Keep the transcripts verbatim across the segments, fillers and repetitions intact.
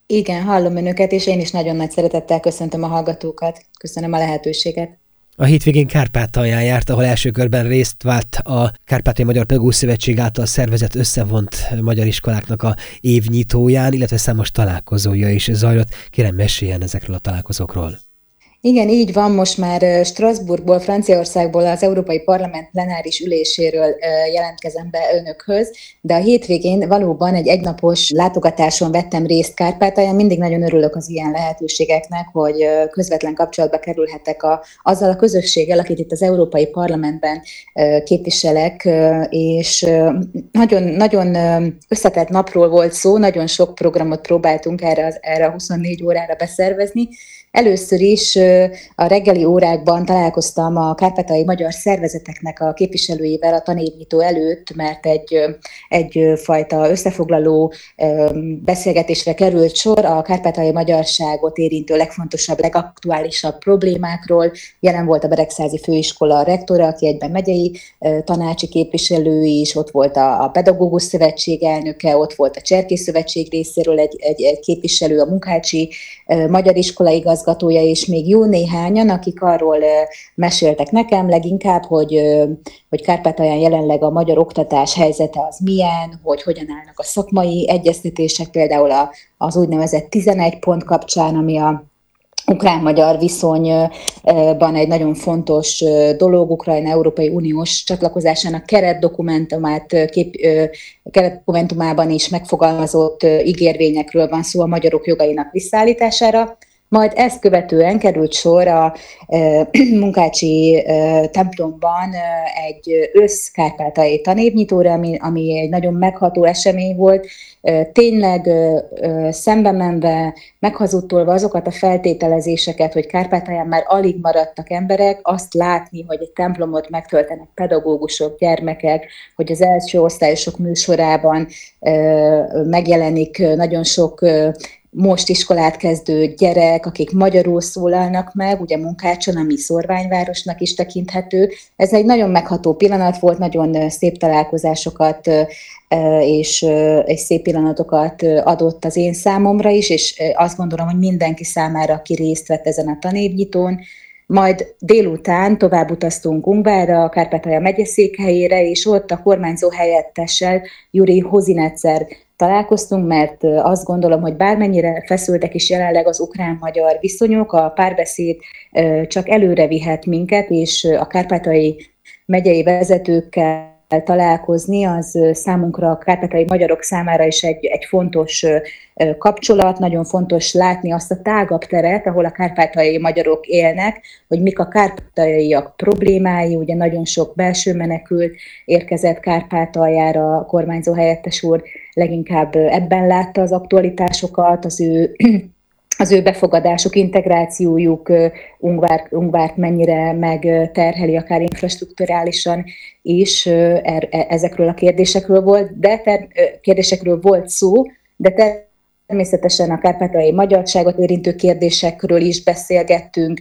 Igen, hallom önöket, és én is nagyon nagy szeretettel köszöntöm a hallgatókat. Köszönöm a lehetőséget. A hétvégén Kárpátalján járt, ahol első körben részt vált a Kárpátaljai Magyar Pedagógus Szövetség által szervezett összevont magyar iskoláknak a évnyitóján, illetve számos találkozója is zajlott. Kérem, meséljen ezekről a találkozókról. Igen, így van, most már Strasbourgból, Franciaországból, az Európai Parlament plenáris üléséről jelentkezem be önökhöz, de a hétvégén valóban egy egynapos látogatáson vettem részt Kárpátalján. Mindig nagyon örülök az ilyen lehetőségeknek, hogy közvetlen kapcsolatba kerülhetek a, azzal a közösséggel, akit itt az Európai Parlamentben képviselek, és nagyon, nagyon összetett napról volt szó, nagyon sok programot próbáltunk erre, az, erre a huszonnégy órára beszervezni. Először is a reggeli órákban találkoztam a kárpátaljai magyar szervezeteknek a képviselőivel a tanévnyitó előtt, mert egy, egyfajta összefoglaló beszélgetésre került sor a kárpátaljai magyarságot érintő legfontosabb, legaktuálisabb problémákról. Jelen volt a Beregszázi Főiskola rektora, aki egyben megyei tanácsi képviselő is, ott volt a, a Pedagógus Szövetség elnöke, ott volt a Cserkész Szövetség részéről egy, egy, egy képviselő, a Munkácsi Magyar Iskola igazgatója, és még jó néhányan, akik arról meséltek nekem leginkább, hogy, hogy Kárpátalján jelenleg a magyar oktatás helyzete az milyen, hogy hogyan állnak a szakmai egyeztetések, például az úgynevezett tizenegy pont kapcsán, ami a ukrán-magyar viszonyban egy nagyon fontos dolog, Ukrajna Európai Uniós csatlakozásának keretdokumentumát, kép, keretdokumentumában is megfogalmazott ígérvényekről van szó a magyarok jogainak visszaállítására. Majd ezt követően került sor a e, Munkácsi e, templomban e, egy összkárpátaljai tanévnyitóra, ami, ami egy nagyon megható esemény volt. E, tényleg e, e, szembe menve, meghazudtolva azokat a feltételezéseket, hogy Kárpátalján már alig maradtak emberek, azt látni, hogy egy templomot megtöltenek pedagógusok, gyermekek, hogy az első osztályosok műsorában e, megjelenik nagyon sok e, most iskolát kezdő gyerek, akik magyarul szólalnak meg, ugye Munkácson, ami szorványvárosnak is tekinthető. Ez egy nagyon megható pillanat volt, nagyon szép találkozásokat és, és szép pillanatokat adott az én számomra is, és azt gondolom, hogy mindenki számára, aki részt vett ezen a tanévnyitón. Majd délután tovább utaztunk Ungvárra, a Kárpátalja megyeszékhelyére, és ott a kormányzó helyettessel, Juri Hozinetszer találkoztunk, mert azt gondolom, hogy bármennyire feszültek is jelenleg az ukrán-magyar viszonyok, a párbeszéd csak előre vihet minket, és a kárpátaljai megyei vezetőkkel találkozni, az számunkra, a kárpátaljai magyarok számára is egy, egy fontos kapcsolat, nagyon fontos látni azt a tágabb teret, ahol a kárpátaljai magyarok élnek, hogy mik a kárpátaljaiak problémái, ugye nagyon sok belső menekült érkezett Kárpátaljára, a kormányzó helyettes úr leginkább ebben látta az aktualitásokat, az ő az ő befogadásuk, integrációjuk Ungvár, Ungvárt mennyire megterheli, akár infrastrukturálisan is, ezekről a kérdésekről volt, de ter, kérdésekről volt szó, de természetesen a kárpátaljai magyarságot érintő kérdésekről is beszélgettünk,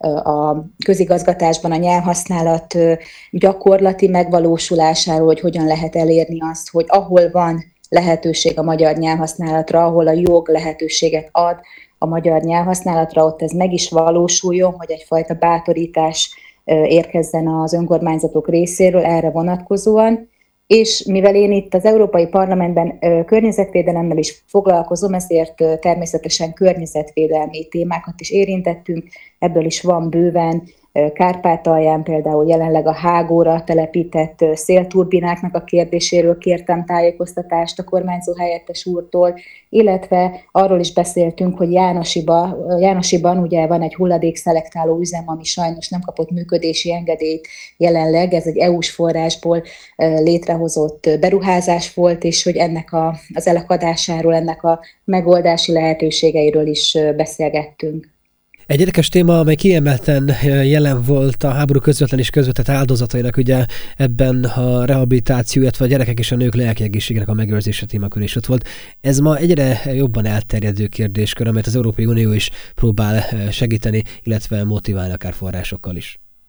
a közigazgatásban a nyelvhasználat gyakorlati megvalósulásáról, hogy hogyan lehet elérni azt, hogy ahol van lehetőség a magyar nyelvhasználatra, ahol a jog lehetőséget ad a magyar nyelvhasználatra, ott ez meg is valósuljon, hogy egyfajta bátorítás érkezzen az önkormányzatok részéről erre vonatkozóan. És mivel én itt az Európai Parlamentben környezetvédelemmel is foglalkozom, ezért természetesen környezetvédelmi témákat is érintettünk, ebből is van bőven. Kárpátalján például jelenleg a hágóra telepített szélturbináknak a kérdéséről kértem tájékoztatást a kormányzó helyettes úrtól, illetve arról is beszéltünk, hogy Jánosiba, Jánosiban ugye van egy hulladékszelektáló üzem, ami sajnos nem kapott működési engedélyt jelenleg, ez egy é u-s forrásból létrehozott beruházás volt, és hogy ennek a, az elakadásáról, ennek a megoldási lehetőségeiről is beszélgettünk. Egy érdekes téma, amely kiemelten jelen volt a háború közvetlen és közvetett áldozatainak, ugye ebben a rehabilitáció, illetve a gyerekek és a nők lelki egészségének a megőrzése témakör is ott volt. Ez ma egyre jobban elterjedő kérdéskör, amelyet az Európai Unió is próbál segíteni, illetve motiválni akár forrásokkal is.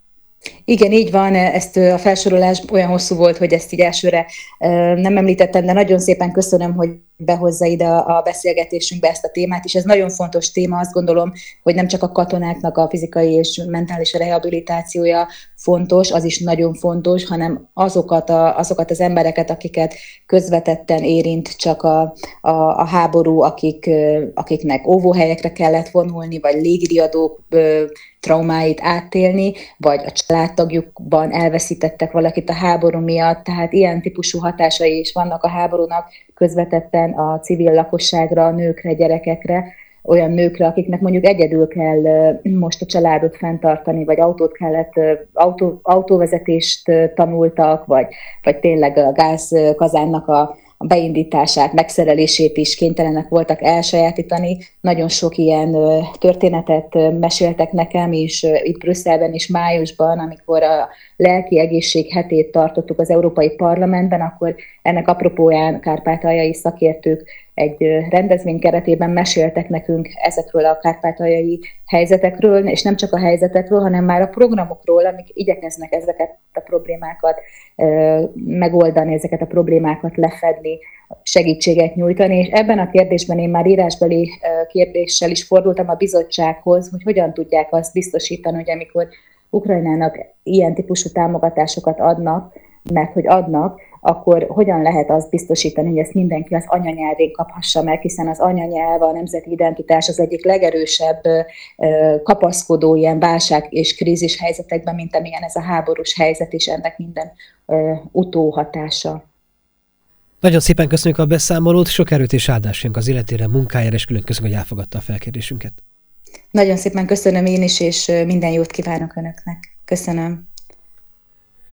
Igen, így van, ezt a felsorolás olyan hosszú volt, hogy ezt így elsőre nem említettem, de nagyon szépen köszönöm, hogy behozza ide a beszélgetésünkbe ezt a témát, és ez nagyon fontos téma, azt gondolom, hogy nem csak a katonáknak a fizikai és mentális rehabilitációja fontos, az is nagyon fontos, hanem azokat, a, azokat az embereket, akiket közvetetten érint csak a, a, a háború, akik, akiknek óvóhelyekre kellett vonulni, vagy légriadók traumáit átélni, vagy a családtagjukban elveszítettek valakit a háború miatt, tehát ilyen típusú hatásai is vannak a háborúnak közvetetten a civil lakosságra, a nőkre, gyerekekre, olyan nőkre, akiknek mondjuk egyedül kell most a családot fenntartani, vagy autót kellett, autó, autóvezetést tanultak, vagy, vagy tényleg a gázkazánnak a a beindítását, megszerelését is kénytelenek voltak elsajátítani. Nagyon sok ilyen történetet meséltek nekem is itt Brüsszelben is májusban, amikor a lelki egészség hetét tartottuk az Európai Parlamentben, akkor ennek apropóján kárpátaljai szakértők egy rendezvény keretében meséltek nekünk ezekről a kárpátaljai helyzetekről, és nem csak a helyzetekről, hanem már a programokról, amik igyekeznek ezeket a problémákat megoldani, ezeket a problémákat lefedni, segítséget nyújtani, és ebben a kérdésben én már írásbeli kérdéssel is fordultam a bizottsághoz, hogy hogyan tudják azt biztosítani, hogy amikor Ukrajnának ilyen típusú támogatásokat adnak, mert hogy adnak, akkor hogyan lehet azt biztosítani, hogy ezt mindenki az anyanyelvén kaphassa meg, hiszen az anyanyelv, a nemzeti identitás az egyik legerősebb kapaszkodó ilyen válság és krízis helyzetekben, mint amilyen ez a háborús helyzet, és ennek minden utóhatása. Nagyon szépen köszönjük a beszámolót, sok erőt és áldást az életére, munkájára, és külön köszönjük, hogy elfogadta a felkérdésünket. Nagyon szépen köszönöm én is, és minden jót kívánok Önöknek. Köszönöm.